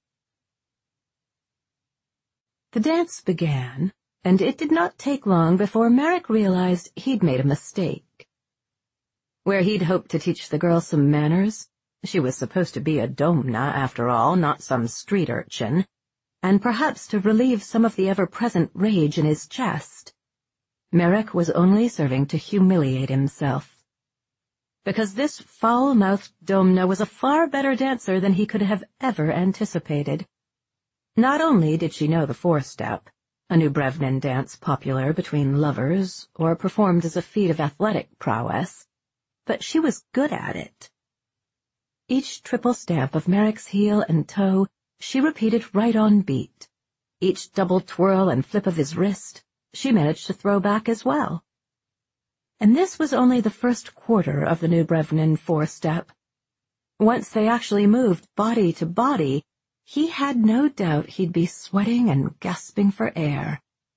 The dance began, and it did not take long before Merrick realized he'd made a mistake. Where he'd hoped to teach the girl some manners, she was supposed to be a domna, after all, not some street urchin, and perhaps to relieve some of the ever-present rage in his chest, Merrick was only serving to humiliate himself. Because this foul-mouthed domna was a far better dancer than he could have ever anticipated. Not only did she know the four-step, a New Brevnin dance popular between lovers or performed as a feat of athletic prowess, but she was good at it. Each triple stamp of Merrick's heel and toe she repeated right on beat. Each double twirl and flip of his wrist she managed to throw back as well. And this was only the first quarter of the New Brevnin four-step. Once they actually moved body to body, he had no doubt he'd be sweating and gasping for air.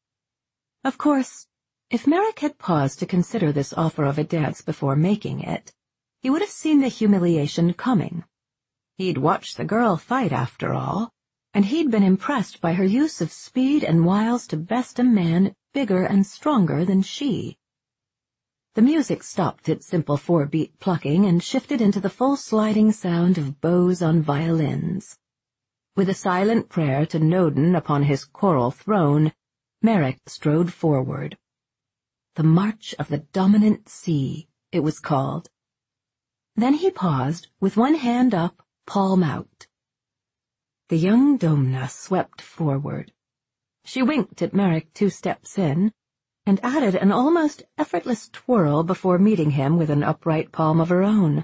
Of course, if Merrick had paused to consider this offer of a dance before making it, he would have seen the humiliation coming. He'd watched the girl fight, after all, and he'd been impressed by her use of speed and wiles to best a man bigger and stronger than she. The music stopped its simple four-beat plucking and shifted into the full sliding sound of bows on violins. With a silent prayer to Nodin upon his coral throne, Merrick strode forward. The March of the Dominant Sea, it was called. Then he paused, with one hand up, palm out. The young domna swept forward. She winked at Merrick two steps in, and added an almost effortless twirl before meeting him with an upright palm of her own.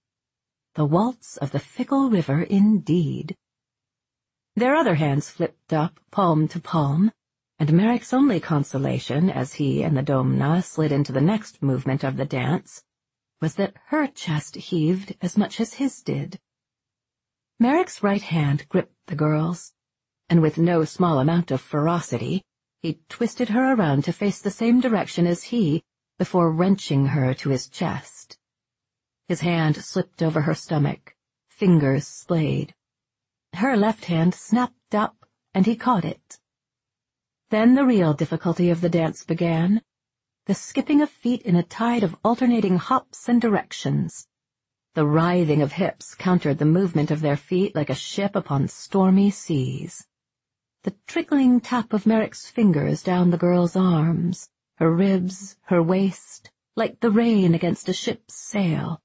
The waltz of the fickle river, indeed. Their other hands flipped up, palm to palm, and Merrick's only consolation, as he and the domna slid into the next movement of the dance, was that her chest heaved as much as his did. Merrick's right hand gripped the girl's, and with no small amount of ferocity, he twisted her around to face the same direction as he before wrenching her to his chest. His hand slipped over her stomach, fingers splayed. Her left hand snapped up, and he caught it. Then the real difficulty of the dance began, the skipping of feet in a tide of alternating hops and directions. The writhing of hips countered the movement of their feet like a ship upon stormy seas. The trickling tap of Merrick's fingers down the girl's arms, her ribs, her waist, like the rain against a ship's sail.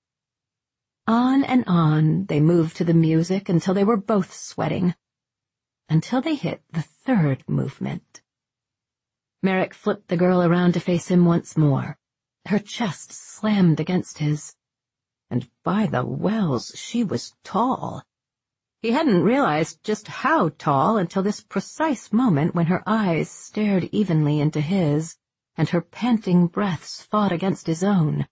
On and on they moved to the music until they were both sweating, until they hit the third movement. Merrick flipped the girl around to face him once more. Her chest slammed against his. And by the wells, she was tall. He hadn't realized just how tall until this precise moment when her eyes stared evenly into his, and her panting breaths fought against his own.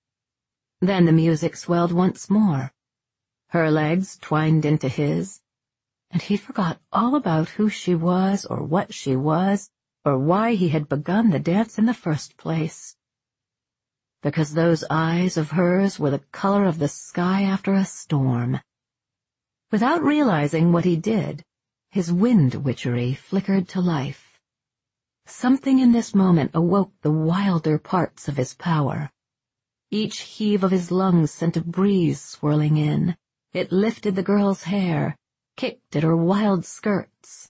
Then the music swelled once more. Her legs twined into his, and he forgot all about who she was or what she was, or why he had begun the dance in the first place. Because those eyes of hers were the color of the sky after a storm. Without realizing what he did, his wind witchery flickered to life. Something in this moment awoke the wilder parts of his power. Each heave of his lungs sent a breeze swirling in. It lifted the girl's hair, kicked at her wild skirts.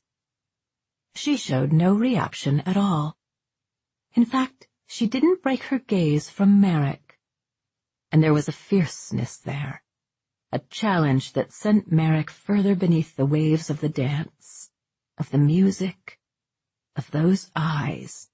She showed no reaction at all. In fact, she didn't break her gaze from Merrick. And there was a fierceness there, a challenge that sent Merrick further beneath the waves of the dance, of the music, of those eyes.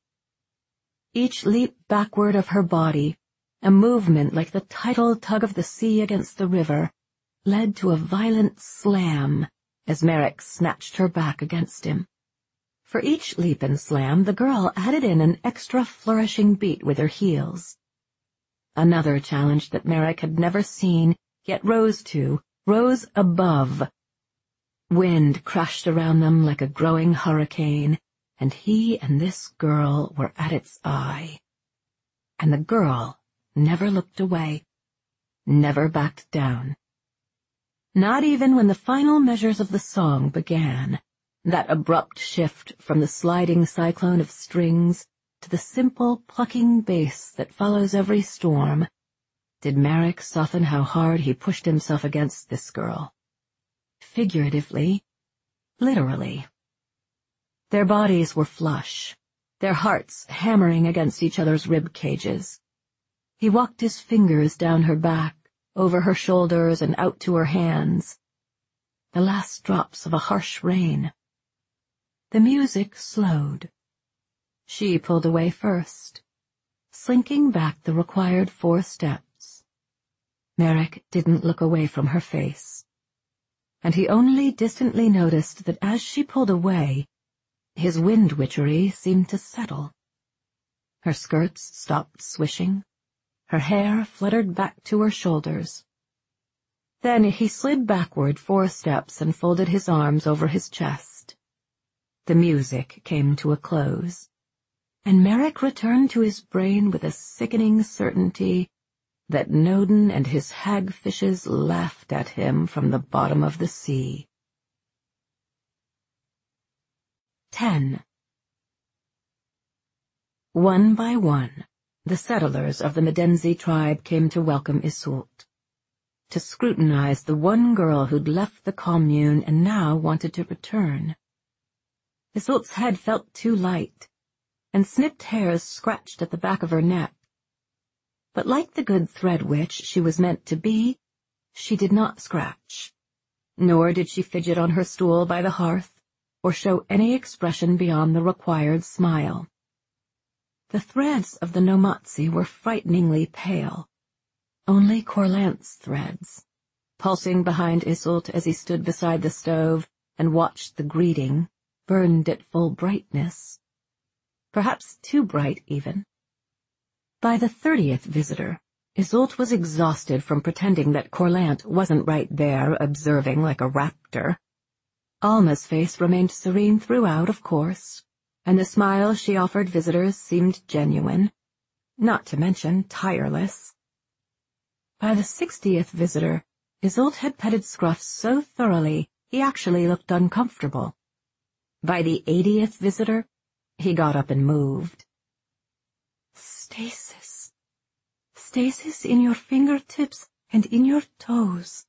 Each leap backward of her body, a movement like the tidal tug of the sea against the river, led to a violent slam as Merrick snatched her back against him. For each leap and slam, the girl added in an extra flourishing beat with her heels. Another challenge that Merrick had never seen, yet rose to, rose above. Wind crashed around them like a growing hurricane, and he and this girl were at its eye. And the girl never looked away, never backed down. Not even when the final measures of the song began, that abrupt shift from the sliding cyclone of strings to the simple plucking bass that follows every storm, did Merrick soften how hard he pushed himself against this girl. Figuratively, literally. Their bodies were flush, their hearts hammering against each other's rib cages. He walked his fingers down her back, over her shoulders and out to her hands. The last drops of a harsh rain. The music slowed. She pulled away first, slinking back the required four steps. Merrick didn't look away from her face, and he only distantly noticed that as she pulled away, his wind witchery seemed to settle. Her skirts stopped swishing, her hair fluttered back to her shoulders. Then he slid backward four steps and folded his arms over his chest. The music came to a close, and Merrick returned to his brain with a sickening certainty that Nodin and his hagfishes laughed at him from the bottom of the sea. Ten. One by one, the settlers of the Medenzi tribe came to welcome Iseult, to scrutinize the one girl who'd left the commune and now wanted to return. Iseult's head felt too light, and snipped hairs scratched at the back of her neck. But like the good thread witch she was meant to be, she did not scratch, nor did she fidget on her stool by the hearth, or show any expression beyond the required smile. The threads of the Nomatzi were frighteningly pale, only Corlant's threads, pulsing behind Iseult as he stood beside the stove and watched the greeting, burned at full brightness, perhaps too bright even. By the thirtieth visitor, Isolde was exhausted from pretending that Corlant wasn't right there observing like a raptor. Alma's face remained serene throughout, of course, and the smile she offered visitors seemed genuine, not to mention tireless. By the sixtieth visitor, Isolde had petted Scruff so thoroughly he actually looked uncomfortable. By the eightieth visitor, he got up and moved. Stasis. Stasis in your fingertips and in your toes.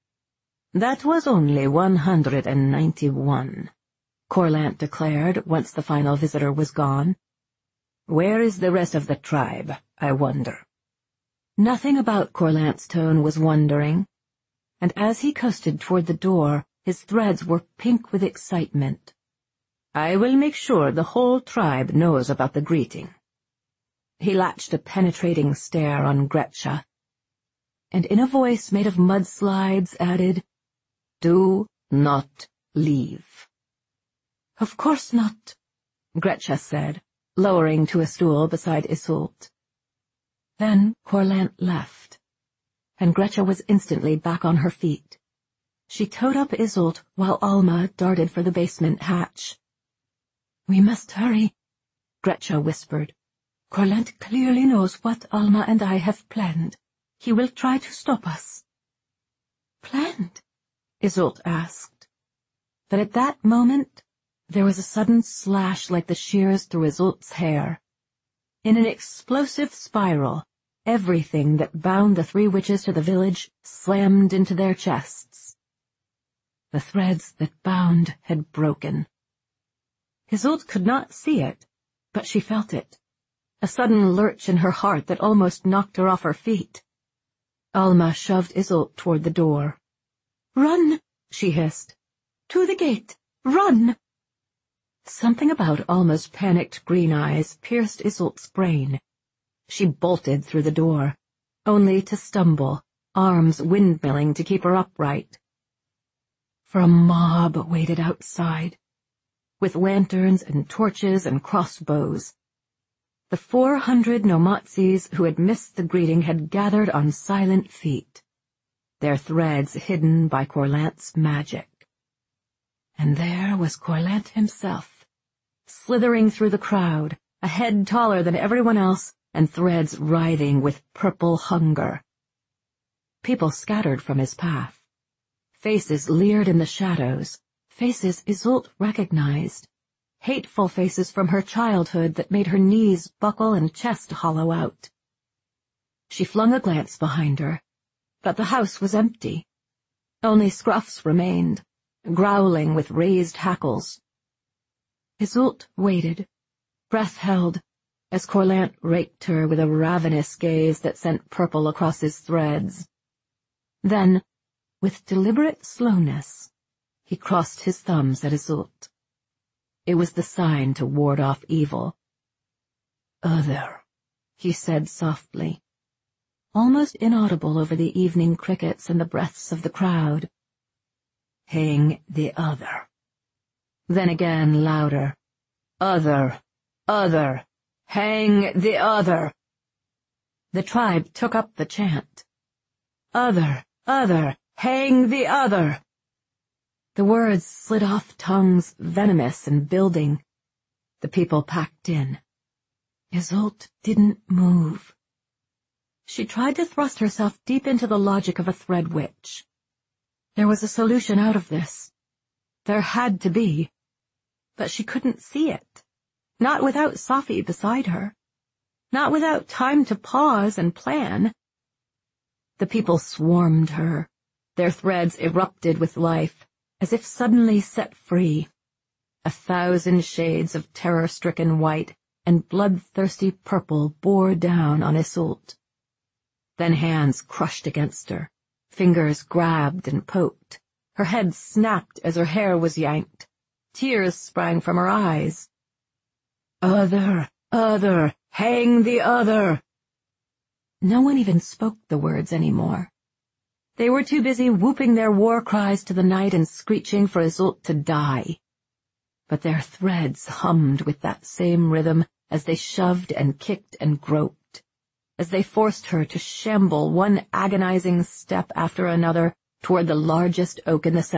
That was only one hundred and ninety-one, Corlant declared once the final visitor was gone. Where is the rest of the tribe, I wonder? Nothing about Corlant's tone was wondering, and as he coasted toward the door, his threads were pink with excitement. I will make sure the whole tribe knows about the greeting. He latched a penetrating stare on Gretcha, and in a voice made of mudslides added, Do not leave. Of course not, Gretcha said, lowering to a stool beside Isolde. Then Corlant left, and Gretcha was instantly back on her feet. She towed up Isolde while Alma darted for the basement hatch. We must hurry, Gretcha whispered. Corlant clearly knows what Alma and I have planned. He will try to stop us. Planned? Isolde asked. But at that moment, there was a sudden slash like the shears through Isolde's hair. In an explosive spiral, everything that bound the three witches to the village slammed into their chests. The threads that bound had broken. Isolde could not see it, but she felt it. A sudden lurch in her heart that almost knocked her off her feet. Alma shoved Isolde toward the door. Run, she hissed. To the gate. Run! Something about Alma's panicked green eyes pierced Isolde's brain. She bolted through the door, only to stumble, arms windmilling to keep her upright. For a mob waited outside, with lanterns and torches and crossbows. The four hundred Nomatsis who had missed the greeting had gathered on silent feet, their threads hidden by Corlant's magic. And there was Corlant himself, slithering through the crowd, a head taller than everyone else, and threads writhing with purple hunger. People scattered from his path. Faces leered in the shadows, faces Isolde recognized. Hateful faces from her childhood that made her knees buckle and chest hollow out. She flung a glance behind her, but the house was empty. Only Scruffs remained, growling with raised hackles. Isolde waited, breath held, as Corlant raked her with a ravenous gaze that sent purple across his threads. Then, with deliberate slowness, he crossed his thumbs at Isolde. It was the sign to ward off evil. Other, he said softly, almost inaudible over the evening crickets and the breaths of the crowd. Hang the other. Then again louder. Other, other, hang the other. The tribe took up the chant. Other, other, hang the other. The words slid off tongues, venomous and building. The people packed in. Isolde didn't move. She tried to thrust herself deep into the logic of a thread witch. There was a solution out of this. There had to be. But she couldn't see it. Not without Safi beside her. Not without time to pause and plan. The people swarmed her. Their threads erupted with life, as if suddenly set free. A thousand shades of terror-stricken white and bloodthirsty purple bore down on Isolde. Then hands crushed against her, fingers grabbed and poked. Her head snapped as her hair was yanked. Tears sprang from her eyes. Other, other, hang the other. No one even spoke the words anymore. They were too busy whooping their war cries to the night and screeching for Isolde to die. But their threads hummed with that same rhythm as they shoved and kicked and groped, as they forced her to shamble one agonizing step after another toward the largest oak in the